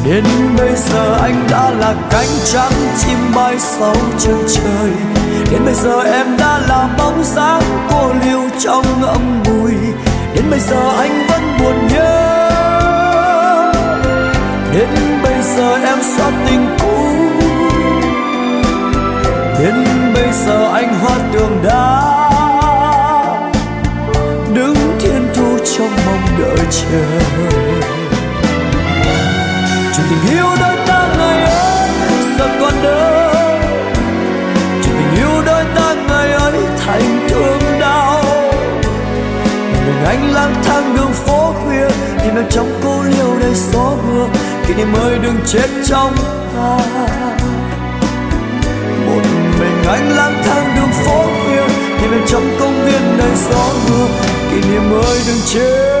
Đến bây giờ anh đã là cánh trắng chim bay sau chân trời. Đến bây giờ em đã là bóng dáng cô liêu trong âm bùi. Đến bây giờ anh vẫn buồn nhớ. Đến bây giờ em xóa tình cũ. Đến bây giờ anh hóa tường đá, đứng thiên thu trong mong đợi chờ. Chuyện tình yêu đôi ta ngày ấy giờ còn đâu. Chuyện tình yêu đôi ta ngày ấy thành thương đau. Một mình anh lang thang đường phố khuya, tìm em trong cô liêu đầy gió mưa. Kỷ niệm ơi đừng chết trong ta. Một mình anh lang thang đường phố khuya, tìm em trong công viên đầy gió mưa. Kỷ niệm ơi đừng chết